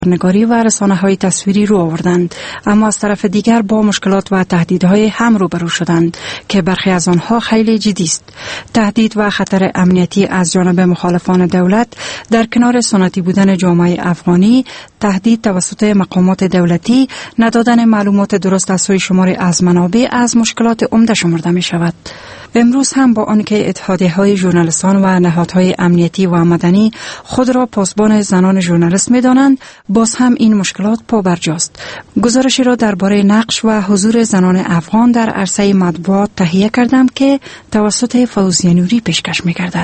نگاری و رسانه‌های تصویری رو آوردند، اما از طرف دیگر با مشکلات و تهدیدهای هم روبرو شدند که برخی از آنها خیلی جدی است. تهدید و خطر امنیتی از جانب مخالفان دولت در کنار سنتی بودن جامعه افغانی، تهدید توسط مقامات دولتی، ندادن معلومات درست از سوی شماری از منابع از مشکلات عمده شمرده می شود. امروز هم با آنکه اتحادیه‌های ژورنالیستان و نهادهای امنیتی و مدنی خود را پاسبان زنان ژورنالیست می‌دانند، باز هم این مشکلات پابرجاست. گزارشی را درباره نقش و حضور زنان افغان در عرصه مطبوعات تهیه کردم که توسط فوزیه نوری پیشکش می‌گردد.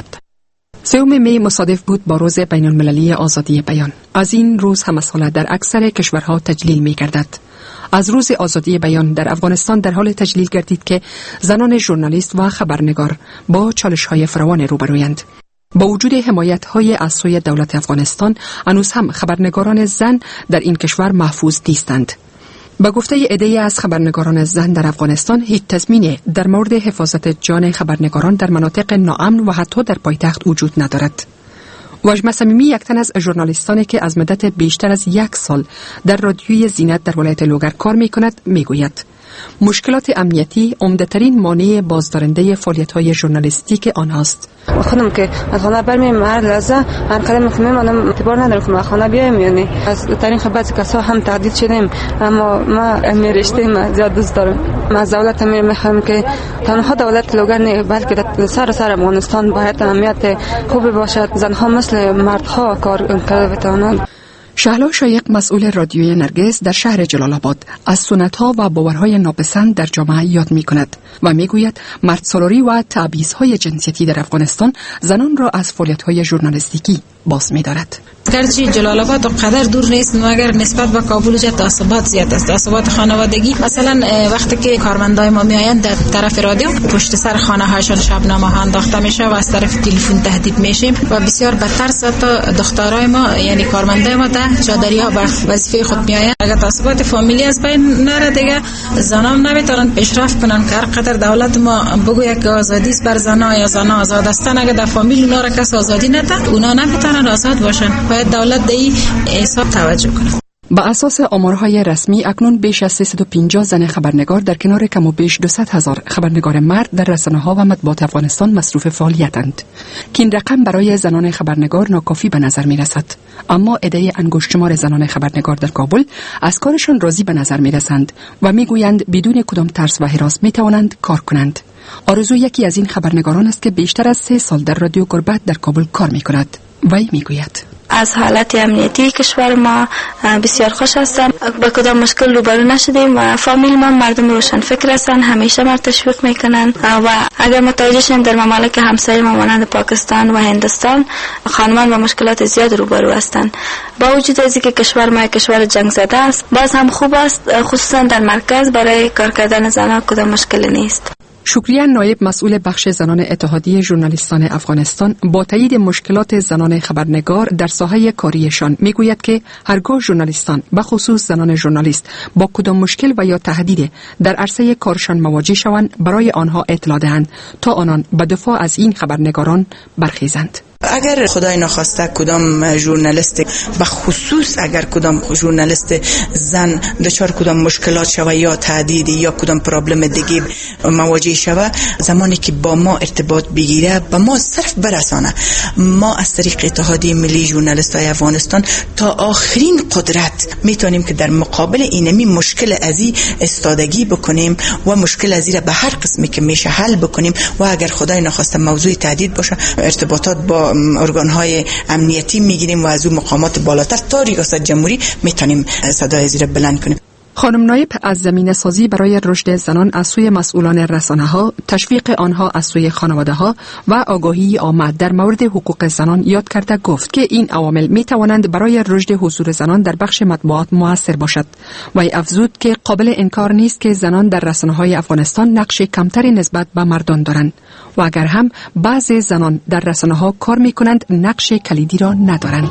3 می مصادف بود با روز بین المللی آزادی بیان. از این روز هم ساله در اکثر کشورها تجلیل می‌گردد. از روز آزادی بیان در افغانستان در حال تجلیل گردید که زنان ژورنالیست و خبرنگار با چالش‌های فراوان روبرویند. با وجود حمایت‌های از سوی دولت افغانستان، هنوز هم خبرنگاران زن در این کشور محفوظ نیستند. با گفته عده‌ای از خبرنگاران زن در افغانستان، هیچ تضمینی در مورد حفاظت جان خبرنگاران در مناطق ناامن و حتی در پایتخت وجود ندارد. واجمه صمیمی یک تن از ژورنالیستانی که از مدت بیشتر از 1 سال در رادیوی زینت در ولایت لوگر کار می‌کند میگوید مشکلات امنیتی عمده‌ترین مانع بازدارنده فعالیت‌های ژورنالیستیک آنهاست. خودم که از خانه برمیم هر لحظه هر کلمه که میمونم اعتبار نداره که ما خانه بیایم، یعنی از طریق بعضی کسا هم تهدید شدیم، اما ما میرشتیم زیاد دوست دارم. ما از دولت میخوایم که تنها دولت لوگر نه بلکه سر افغانستان باید امنیت خوب باشد، زنها مثل مردها کار کرده بتوانند. شهلا شایق مسئول رادیوی نرگس در شهر جلال آباد از سنت‌ها و باورهای ناپسند در جامعه یاد می‌کند و می‌گوید مردسالاری و تبعیض‌های جنسیتی در افغانستان زنان را از فعالیت‌های ژورنالیستیکی باز می‌دارد. گرچه جلال آباد قدر دور نیست، مگر نسبت به کابل تعصبات زیاد است. تعصبات خانوادگی، مثلا وقتی که کارمندای ما میآیند در طرف رادیو پشت سر خانه هاشون شبنامه ها انداخته میشه و از طرف تلفن تهدید میشیم و بسیار بدتر تا دخترای ما، یعنی کارمندای ما در چادریا به وظیفه خود میآیند. اگر تعصبات فامیلی از بین نره دیگه زنان نمیتونن پیشرفت کنن. هر قدر دولت ما بگوید که آزادی است بر زنا یا زنا آزاد هستن، اگر در فامیل اونا را کس آزادی نده اونا نمیتونن آزاد باشن. باید دولت به این حساب توجه کنه. با اساس آمارهای رسمی اکنون بیش از 350 زن خبرنگار در کنار کم و بیش 200,000 خبرنگار مرد در رسانه‌ها و مطبوعات افغانستان مصروف فعالیتند که این رقم برای زنان خبرنگار ناکافی به نظر می‌رسد. اما عده انگشت شمار زنان خبرنگار در کابل از کارشان راضی به نظر می‌رسند و می‌گویند بدون کدام ترس و هراس می‌توانند کار کنند. آرزو یکی از این خبرنگاران است که بیشتر از 3 سال در رادیو گربت در کابل کار می‌کند. وی می‌گوید از حالت امنیتی کشور ما بسیار خوش هستم. با کدام مشکل روبرو نشدیم و فامیل ما مردم روشن فکر هستند، همیشه ما تشویق میکنن و اگر متوجه شیم در ممالک همسایه ما مانند پاکستان و هندوستان خانمان با مشکلات زیاد روبرو هستند. با وجود از اینکه کشور ما کشور جنگ زده است، باز هم خوب است، خصوصا در مرکز برای کار کردن زنان کدام مشکل نیست. شکریه نایب مسئول بخش زنان اتحادیه ژورنالیستان افغانستان با تایید مشکلات زنان خبرنگار در ساحه کاریشان میگوید که هرگاه ژورنالیستان به خصوص زنان ژورنالیست با کدام مشکل و یا تهدید در عرصه کارشان مواجه شوند برای آنها اطلاع دهند تا آنان به دفاع از این خبرنگاران برخیزند. اگر خدای نخواسته کدام ژورنالیست به خصوص اگر کدام ژورنالیست زن دچار کدام مشکلات شوه یا تهدید یا کدام پرابلم دیگه مواجه شوه، زمانی که با ما ارتباط بگیره به ما صرف برسانه، ما از طریق اتحادیه ملی ژورنالیستای افغانستان تا آخرین قدرت میتونیم که در مقابل اینمی مشکل ازی استادگی بکنیم و مشکل ازی را به هر قسمی که میشه حل بکنیم و اگر خدای نخواسته موضوع تهدید باشه ارتباطات با ارگان‌های امنیتی میگیریم و از اون مقامات بالاتر تا ریاست جمهوری میتونیم صدای زیر بلند کنیم. خانم نایب از زمینه سازی برای رشد زنان از سوی مسئولان رسانه‌ها، تشویق آنها از سوی خانواده‌ها و آگاهی عامه در مورد حقوق زنان یاد کرده گفت که این عوامل میتوانند برای رشد حضور زنان در بخش مطبوعات مؤثر باشد و افزود که قابل انکار نیست که زنان در رسانه‌های افغانستان نقش کمتری نسبت به مردان دارند و اگر هم بعضی زنان در رسانه‌ها کار می‌کنند نقش کلیدی را ندارند.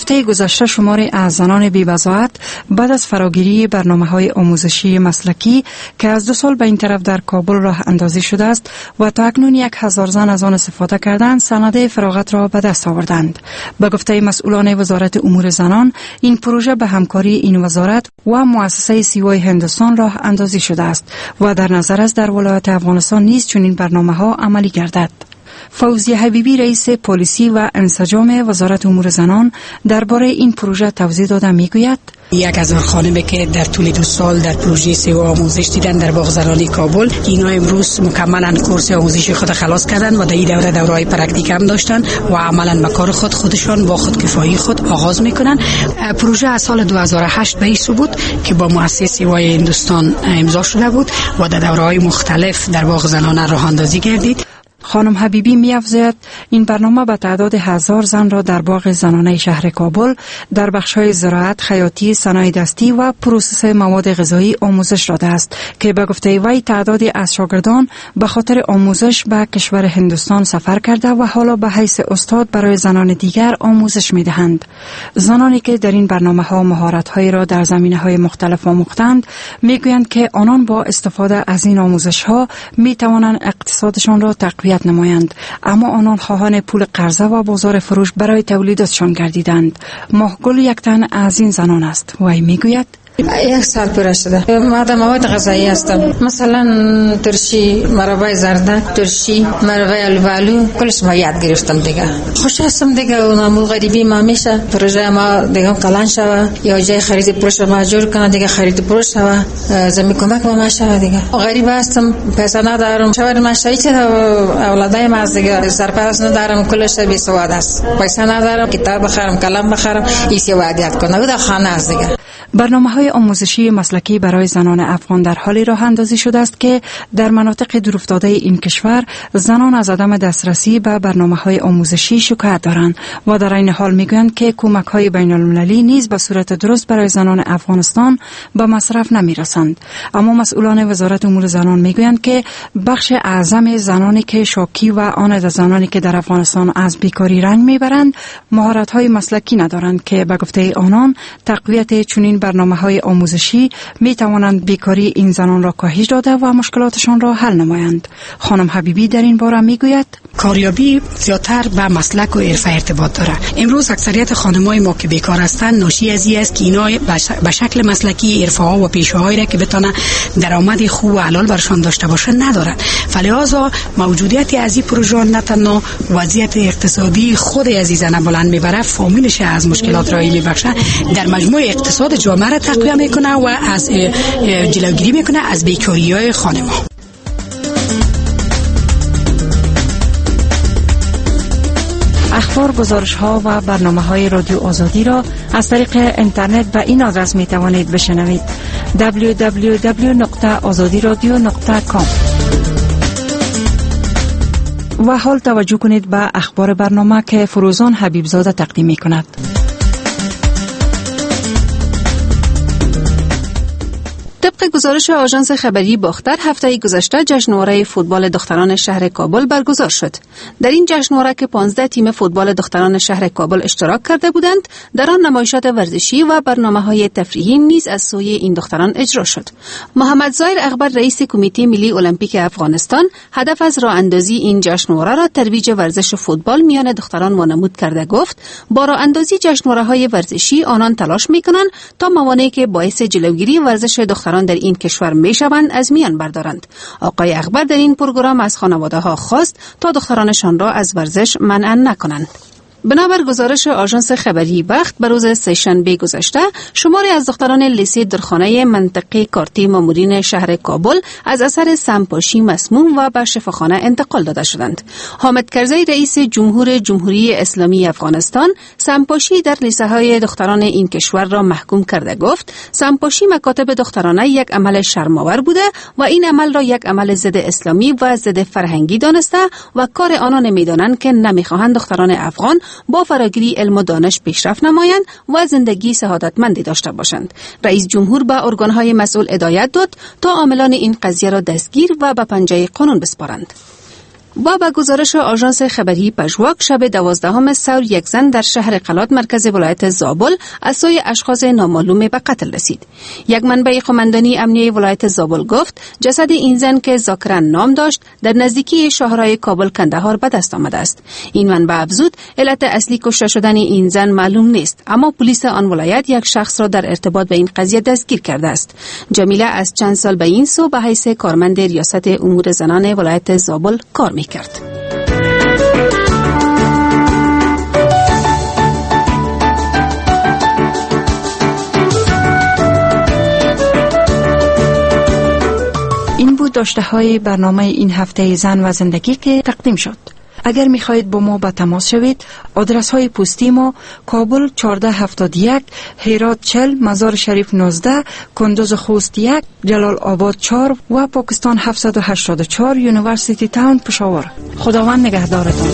هفته گذشته شماری از زنان بی‌وضاحت بعد از فراگیری برنامه‌های آموزشی مسلکی که از 2 سال به این طرف در کابل راه اندازی شده است و تا اکنون 1000 زن از آن استفاده کردند، سند فراغت را به دست آوردند. به گفته مسئولان وزارت امور زنان، این پروژه به همکاری این وزارت و مؤسسه سیوای هندوستان راه اندازی شده است و در نظر است در ولایت افغانستان نیز چنین برنامه‌ها عملی گردد. فوزیه حبیبی رئیس پلیسی و انسجام وزارت امور زنان درباره این پروژه توضیح داده میگوید: 1000 خانمی که در طول 2 سال در پروژه سیوا آموزش دیدن در باغ زنانی کابل، اینا امروز مکملا کورس آموزشی خود خلاص کردن و در این دوره‌های پرکتیک هم داشتن و عملا به کار خودشان با خودکفایی خود آغاز میکنن. پروژه از سال 2008 به این سو بود که با مؤسسه سیوای هندوستان امضا شده بود و در دوره‌های مختلف در باغ زنانه راه اندازی گردید. خانم حبیبی می‌افزاید این برنامه به تعداد 1000 زن را در باغ زنانه شهر کابل در بخش‌های زراعت، خیاطی، صنایع دستی و پروسس مواد غذایی آموزش داده است که به گفته وی تعدادی از شاگردان به خاطر آموزش به کشور هندوستان سفر کرده و حالا به حیث استاد برای زنان دیگر آموزش می‌دهند. زنانی که در این برنامه‌ها مهارت‌هایی را در زمینه‌های مختلف آموختند می‌گویند که آنان با استفاده از این آموزش‌ها می‌توانند اقتصادشان را تقویت نمایند، اما آنان خواهان پول قرضه و بازار فروش برای تولیداتشان گردیدند. ماهگل یک تن از این زنان است. وی میگوید: 1 سال پیش شده. ما در مواد غذایی هستم. مثلا ترشی، مربای زرده، ترشی، مربای الوالو، کلش ما یاد گرفتم دیگه. خوش هستم دیگه. اونم غریبی ما میشه. پروژه ما دیگه کلان شوه یا جای خرید پروژه ما جور کنه دیگه، خرید پروژه شوه، زمین کمک ما شوه دیگه. غریب هستم، پیسه ندارم. شوهر من شهید شده، اولادای ما از دیگه سرپرست ندارم، کلش بی سواد است. پیسه ندارم، کتاب بخرم، قلم بخرم، ایسی وادیات کنه. در خانه است دیگه. برنامه‌های آموزشی مسلکی برای زنان افغان در حالی راه اندازی شده است که در مناطق دورافتاده این کشور زنان از عدم دسترسی به برنامه‌های آموزشی شکایت دارند و در این حال میگویند که کمک‌های بین‌المللی نیز به صورت درست برای زنان افغانستان به مصرف نمی‌رسند. اما مسئولان وزارت امور زنان میگویند که بخش اعظم زنانی که شاکی و آن زنانی که در افغانستان از بیکاری رنج میبرند مهارت‌های مسلکی ندارند که به گفته آنان تقویت چنین برنامه‌های آموزشی می توانند بیکاری این زنان را کاهش داده و مشکلاتشان را حل نمایند. خانم حبیبی در این باره می گوید: کاریابی زیادتر به مسلک و حرفه ارتباط داره. امروز اکثریت خانم‌های ما که بیکار هستند ناشی از این است که اینا به شکل مسلکی حرفه‌ها و پیشه‌هایی را که بتونه درآمد خوب و حلال برشان داشته باشه ندارن. فلذا موجودیت از این پروژه نه تنها وضعیت اقتصادی خود عزیزانه بلند میبره، فامیلش از مشکلات راهی میبخشه، در مجموع اقتصاد جامعه را تقویت میکنه و از جلوگیری میکنه از بیکاری‌های خانم‌ها. اخبار، گزارش‌ها و برنامه‌های رادیو آزادی را از طریق اینترنت به این آدرس می‌توانید بشنوید: www.azadiradio.com. و حال توجه کنید به اخبار برنامه که فروزان حبیبزاده تقدیم می‌کند. طبق گزارش آژانس خبری باختر، هفته گذشته جشنواره فوتبال دختران شهر کابل برگزار شد. در این جشنواره که 15 تیم فوتبال دختران شهر کابل اشتراک کرده بودند، در آن نمایشات ورزشی و برنامه‌های تفریحی نیز از سوی این دختران اجرا شد. محمد ظاهر اکبر، رئیس کمیته ملی المپیک افغانستان، هدف از راه اندازی این جشنواره را ترویج ورزش فوتبال میان دختران وانمود کرده گفت: با راه اندازی جشنواره‌های ورزشی آنان تلاش می‌کنند تا موانعی که باعث جلوگیری ورزش دختران در این کشور میشوند از میان بردارند. آقای اکبر در این پروگرام از خانواده‌ها خواست تا دخترانشان را از ورزش منع نکنند. بنابر گزارش آژانس خبری بخت، به روز سه‌شنبه گذشته شماری از دختران لیسه درخانه منطقه کارتی مامورین شهر کابل از اثر سمپاشی مسموم و به شفاخانه انتقال داده شدند. حامد کرزی، رئیس جمهوری اسلامی افغانستان، سمپاشی در لیسه های دختران این کشور را محکوم کرده گفت: سمپاشی مکاتب دخترانه یک عمل شرم‌آور بوده و این عمل را یک عمل ضد اسلامی و ضد فرهنگی دانسته و کار آنان می‌دانند که نمی‌خواهند دختران افغان با فراگیری علم و دانش پیشرفت نمایند و زندگی سعادتمندی داشته باشند. رئیس جمهور به ارگان‌های مسئول هدایت داد تا عاملان این قضیه را دستگیر و به پنجه قانون بسپارند. با به گزارش آژانس خبری پژواک شب 12 ثور یک زن در شهر قلات مرکز ولایت زابل از سوی اشخاص نامعلوم به قتل رسید. یک منبع قماندانی امنیه ولایت زابل گفت جسد این زن که ذاکرا نام داشت در نزدیکی شاهراه کابل کندهار به دست آمده است. این منبع افزود علت اصلی کشته شدن این زن معلوم نیست، اما پلیس آن ولایت یک شخص را در ارتباط به این قضیه دستگیر کرده است. جمیله از چند سال به این سو به حیث کارمند ریاست امور زنان ولایت زابل کار می‌کرد. این بود داشته های برنامه این هفته زن و زندگی که تقدیم شد. اگر می‌خواهید با ما به تماس شوید، آدرس های پستی ما: کابل 1471، هرات 40، مزار شریف 19، کندوز خوست 1، جلال آباد 4 و پاکستان 784 یونیورسیتی تاون پشاور. خداوند نگهدارتان.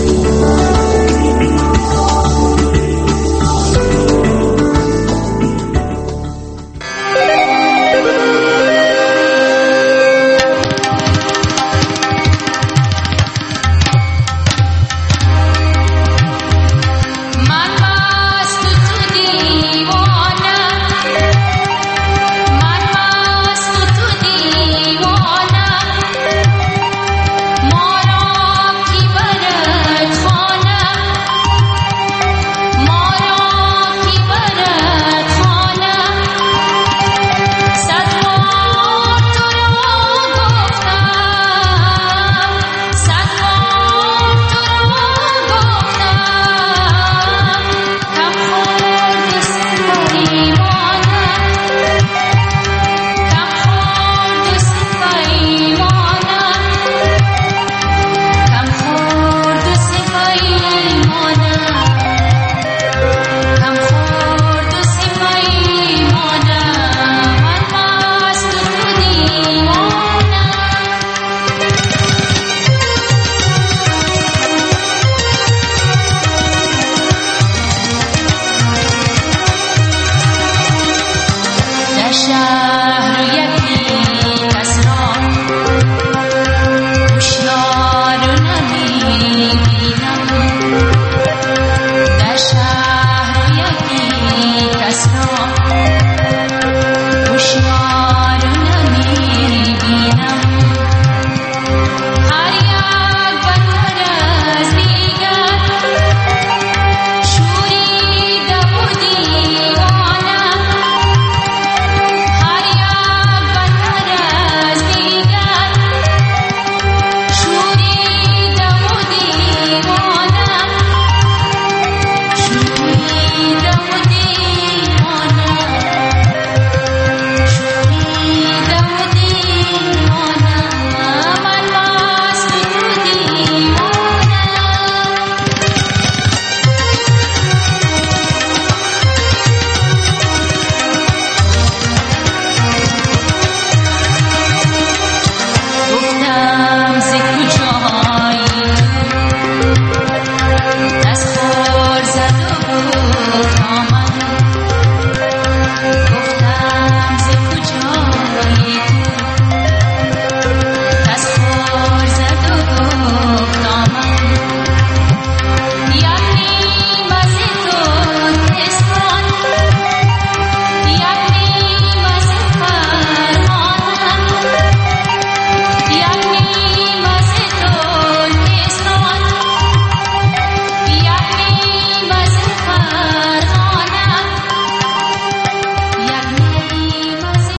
شهر